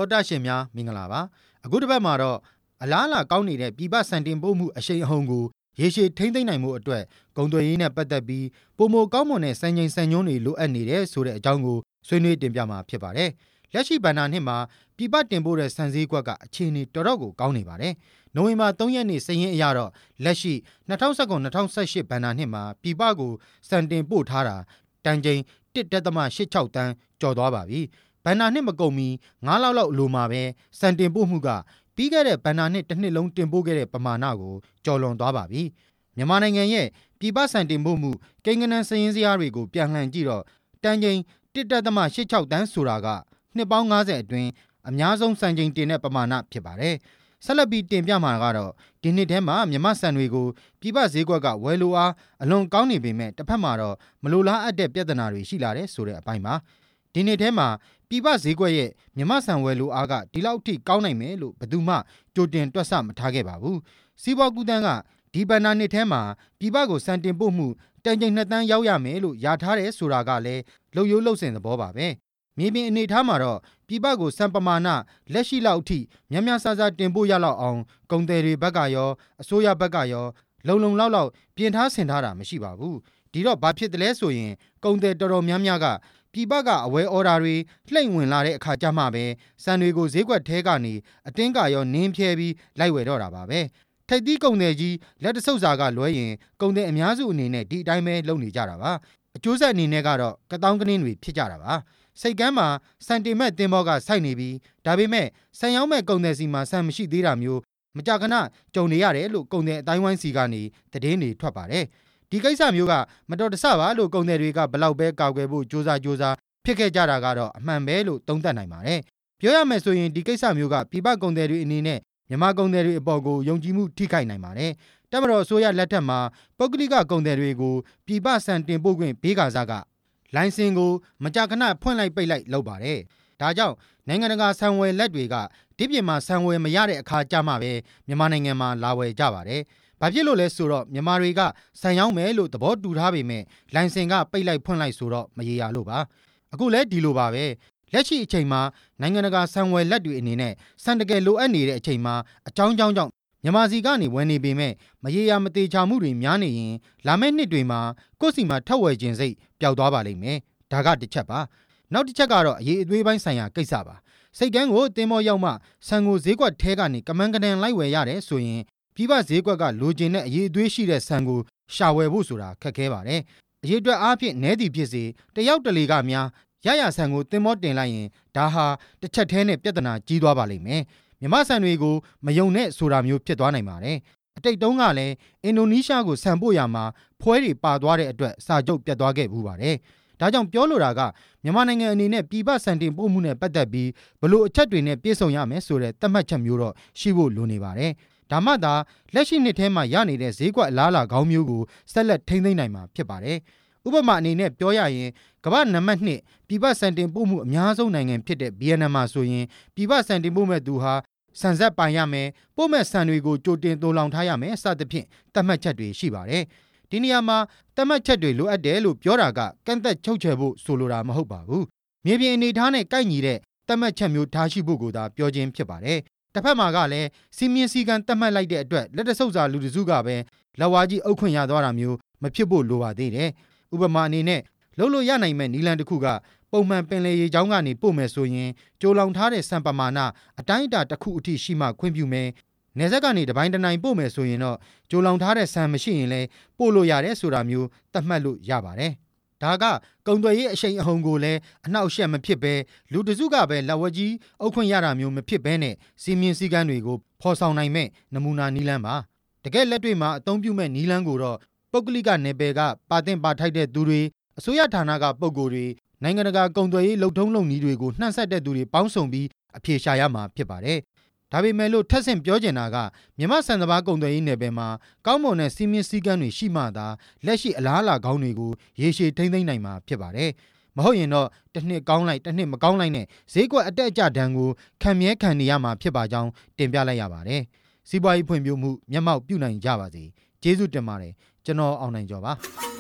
တောတာရှင်များမင်္ဂလာပါအခုတစ်ပတ်မှာတော့အလားအလာကောင်းနေတဲ့ပြည်ပစံတင်ပို့မှုအရှိန်အဟုန်ကိုရေရှည်ထိန်းသိမ်းနိုင်မှုအတွက်ကုန်သွယ်ရေးနဲ့ပတ်သက်ပြီးပုံမကောင်းမွန်တဲ့စံချိန်စံညွှန်းတွေလိုအပ်နေတယ်ဆိုတဲ့အကြောင်းကိုဆွေးနွေးတင်ပြမှာဖြစ်ပါတယ်လက်ရှိဘဏ္ဍာနှစ်မှာပြည်ပတင်ပို့တဲ့စံစည်းကွက်ကအခြေအနေတော်တော်ကိုကောင်းနေပါတယ်နိုဝင်ဘာ3ရက်နေ့စာရင်းအရတော့လက်ရှိ2019-2018ဘဏ္ဍာနှစ်မှာပြည်ပကိုစံတင်ပို့ထားတာတန်ချိန် 1.86 တန်းကျော်သွားပါပြီဘဏ္ဍာနှစ်မကုန်မီ9လောက်အလိုမှာပဲစံတင်ပို့မှုကပြီးခဲ့တဲ့ဘဏ္ဍာနှစ်တစ်နှစ်လုံးတင်ပို့ခဲ့တဲ့ပမာဏကိုကျော်လွန်သွားပါပြီမြန်မာနိုင်ငံရဲ့ပြည်ပစံတင်ပို့မှုကိန်းဂဏန်းစာရင်းဇယားတွေကိုပြန်လှန်ကြည့်တော့တန်ချိန် 1.86 တန်းဆိုတာကနှစ်ပေါင်း90အတွင်းအများဆုံးစံချိန်တင်တဲ့ပမာဏဖြစ်ပါတယ်ဆက်လက်ပြီးတင်ပြမှာကတော့ဒီနှစ်ထဲမှာမြန်မာစံတွေကိုပြည်ပဈေးကွက်ကဝယ်လိုအားအလွန်ကောင်းနေပေမဲ့တစ်ဖက်မှာတော့မလိုလားအပ်တဲ့ပြဿနာတွေရှိလာတယ်ဆိုတဲ့အပိုင်းပါဒီနှစ်ထဲမှာပြည်ပဈေးကွက်ရဲ့မြန်မာစံဝယ်လိုအားကဒီလောက်ထိကောင်းနိုင်မယ်လို့ဘယ်သူမှကြိုတင်တွက်ဆမထားခဲ့ပါဘူးစီးပွားကူးသန်းကဒီဘဏ္ဍာနှစ်ထဲမှာပြည်ပကိုစံတင်ပို့မှုတန်ချိန်2တန်းရောက်ရမယ်လို့ယာထားတယ်ဆိုတာကလည်းလုံရိုးလုံစင်သဘောပါပဲမြေပြင်အနေထားမှာတော့ပြည်ပကိုစံပမာဏလက်ရှိလောက်အထိများများစားစားတင်ပို့ရလောက်အောင်ကုန်သည်တွေဘက်ကရောအစိုးရဘက်ကရောလုံလောက်ပြင်ထားဆင်ထားတာမရှိပါဘူးဒီတော့ဘာဖြစ်တယ်လဲဆိုရင်ကုန်သည်တော်တော်များများကပြည်ပကအဝယ်အော်ဒါတွေလှိမ့်ဝင်လာတဲ့အခါကျမှပဲစံတွေကိုဈေးကွက်ထဲကနေအတင်းကရောနင်းဖြဲပြီးလိုက်ဝယ်တော့တာပါပဲထိပ်သီးကုန်သည်ကြီးလက်တဆုပ်စာကလွဲရင်ကုန်သည်အများစုအနေနဲ့ဒီအတိုင်းပဲလုပ်နေကြတာပါအကျိုးဆက်အနေနဲ့ကတော့ကတောင်းကနင်းတွေဖြစ်ကြတာပါစိတ်ကမ်းမှာစံတင်မဲ့တင်ဘောကစိုက်နေပြီးဒါပေမဲ့စံရောက်မဲ့ကုန်သည်စီမှာစံမရှိသေးတာမျိုးမကြာခဏကြုံနေရတယ်လို့ကုန်သည်အတိုင်းဝိုင်းစီကနေသတင်းတွေထွက်ပါတယ်ဒီကိစ္စမျိုးကမတော်တဆပါလို့ကုန်သည်တွေကဘလောက်ပဲကောက်ွယ်ဖို့ကြိုးစားဖြစ်ခဲ့ကြတာကတော့အမှန်ပဲလို့သုံးသပ်နိုင်ပါတယ်ပြောရမယ်ဆိုရင်ဒီကိစ္စမျိုးကပြည်ပကုန်သည်တွေအနေနဲ့မြန်မာကုန်သည်တွေအပေါ်ကိုယုံကြည်မှုထိခိုက်နိုင်ပါတယ်တပ်မတော်အစိုးရလက်ထက်မှာပုဂ္ဂလိကကုန်သည်တွေကိုပြည်ပစံတင်ပို့ခွင့်ပေးကာစားကလိုင်စင်ကိုမကြာခဏဖွင့်လိုက်ပိတ်လိုက်လုပ်ပါတယ်ဒါကြောင့်နိုင်ငံတကာဆံဝယ်လက်တွေကဒီပြင်မှာဆံဝယ်မရတဲ့အခါကြမှာပဲမြန်မာနိုင်ငံမှာလာဝယ်ကြပါတယ်ဘာဖြစ်လို့လဲဆိုတော့မြန်မာတွေကဆံရောင်းမယ်လို့သဘောတူထားပေမဲ့လိုင်စင်ကပိတ်လိုက်ဖွင့်လိုက်ဆိုတော့မရေရာလို့ပါအခုလဲဒီလိုပါပဲလက်ရှိအချိန်မှာနိုင်ငံတကာဆံဝယ်လက်တွေအနေနဲ့စံတကယ်လိုအပ်နေတဲ့အချိန်မှာအကြောင်းကြောင့်မြန်မာစီကနေဝယ်နေပေမဲ့မရေရာမသေးချာမှုတွေများနေရင်လာမယ့်နှစ်တွေမှာကိုယ့်စီမှာထပ်ဝယ်ခြင်းစိတ်ပျောက်သွားပါလိမ့်မယ်ဒါကတစ်ချက်ပါနောက်တစ်ချက်ကတော့အရေးအသွေးပိုင်းဆိုင်ရာကိစ္စပါစိတ်ကန်းကိုတင်မောရောက်မှဆံကိုဈေးကွက်ထဲကနေကမန်းကတန်လိုက်ဝယ်ရတယ်ဆိုရင်ပြည်ပဈေးကွက်ကလိုချင်တဲ့အရေးအသွေးရှိတဲ့ဆံကိုရှာဝယ်ဖို့ဆိုတာခက်ခဲပါတယ်အရေးအတွက်အားဖြင့်နည်းသည်ဖြစ်စေတယောက်တလေကများရဆန်ကိုတင်မောတင်လိုက်ရင်ဒါဟာတစ်ချက်ထဲနဲ့ပြဿနာကြီးသွားပါလိမ့်မယ်မြမဆန်တွေကိုမယုံနဲ့ဆိုတာမျိုးဖြစ်သွားနိုင်ပါတယ်အတိတ်တုန်းကလည်းအင်ဒိုနီးရှားကိုဆန်ပို့ရမှာဖွဲတွေပါသွားတဲ့အတွက်စာချုပ်ပြတ်သွားခဲ့ဘူးပါတယ်ဒါကြောင့်ပြောလိုတာကမြန်မာနိုင်ငံအနေနဲ့ပြည်ပစံတင်ပို့မှုနဲ့ပတ်သက်ပြီးဘလို့အချက်တွေနဲ့ပြည့်စုံရမယ်ဆိုတဲ့သတ်မှတ်ချက်မျိုးတော့ရှိဖို့လိုနေပါတယ်ဒါမှသာလက်ရှိနှစ်ထဲမှာရနေတဲ့ဈေးကွက်အလားအလာကောင်းမျိုးကိုဆက်လက်ထိန်းသိမ်းနိုင်မှာဖြစ်ပါတယ်ဥပမာအနေနဲ့ပြောရရင်ကမ္ဘာနံပါတ်1ပြည်ပစံတင်ပို့မှုအများဆုံးနိုင်ငံဖြစ်တဲ့ဗီယက်နမ်မှာဆိုရင်ပြည်ပစံတင်ပို့မဲ့သူဟာစံဆက်ပိုင်ရမယ်ပို့မဲ့စံတွေကိုကြိုတင်သိုလှောင်ထားရမယ်စသဖြင့်သတ်မှတ်ချက်တွေရှိပါတယ်ဒီနေရာမှာသတ်မှတ်ချက်တွေလိုအပ်တယ်လို့ပြောတာကကန့်သက်ချုပ်ချယ်ဖို့ဆိုလိုတာမဟုတ်ပါဘူးမြေပြင်အနေထားနဲ့ကိုက်ညီတဲ့သတ်မှတ်ချက်မျိုးထားရှိဖို့ကိုသာပြောခြင်းဖြစ်ပါတယ်တစ်ဖက်မှာကလည်းစီမင်းစည်းကမ်းသတ်မှတ်လိုက်တဲ့အတွက်လက်တဆုပ်စာလူတစုကပဲလက်ဝါးကြီးအုပ်ခွင့်ရသွားတာမျိုးမဖြစ်ဖို့လိုပါသေးတယ်ဥပမာအနေနဲ့လုပ်လို့ရနိုင်မဲ့နီလန်တစ်ခုကပုံမှန်ပင်လယ်ရေကြောင်းကနေပို့မယ်ဆိုရင်ကြိုလောင်ထားတဲ့စံပမာဏအတိုင်းအတာတစ်ခုအထိရှိမှခွင့်ပြုမယ်နယ်စပ်ကနေတစ်ပိုင်းတစ်နိုင်ပို့မယ်ဆိုရင်တော့ကြိုလောင်ထားတဲ့စံမရှိရင်လည်းပို့လို့ရတယ်ဆိုတာမျိုးသတ်မှတ်လို့ရပါတယ်ဒါကကုန်သွယ်ရေးအရှိန်အဟုန်ကိုလည်းအနှောက်အယှက်မဖြစ်ဘဲလူတစုကပဲလက်ဝါးကြီးအုပ်ခွင့်ရတာမျိုးမဖြစ်ဘဲနဲ့စီမင်းစည်းကမ်းတွေကိုဖော်ဆောင်နိုင်မဲ့နမူနာနီလန်းပါတကယ်လက်တွေ့မှာအသုံးပြုမဲ့နီလန်းကိုတော့ပုဂ္ဂလိကနယ်ပယ်ကပါတင်ပါထိုက်တဲ့သူတွေအစိုးရဌာနကပုဂ္ဂိုလ်တွေနိုင်ငံတကာကုန်သွယ်ရေးလုပ်ထုံးလုပ်နည်းတွေကိုနှံ့ဆက်တဲ့သူတွေပေါင်းစုံပြီးအပြေရှာရမှာဖြစ်ပါတယ်ဒါပေမဲ့လို့ထပ်ဆင့်ပြောချင်တာကမြန်မာစံစဘာကုန်သွယ်ရေးနယ်ပယ်မှာကောင်းမွန်တဲ့စီမင်းစည်းကမ်းတွေရှိမှသာလက်ရှိအလားအလာကောင်းတွေကိုရေရှည်ထိန်းသိမ်းနိုင်မှာဖြစ်ပါတယ်မဟုတ်ရင်တော့တစ်နှစ်ကောင်းလိုက်တစ်နှစ်မကောင်းလိုက်နဲ့ဈေးကွက်အတက်အကျဒဏ်ကိုခံမြဲခံနေရမှာဖြစ်ပါကြောင်းတင်ပြလိုက်ရပါတယ်စီးပွားရေးဖွံ့ဖြိုးမှုမျက်မှောက်ပြုနိုင်ကြပါစေကျေးဇူးတင်ပါတယ်ကျွန်တော်အောင်နိုင်ကျော်ပါ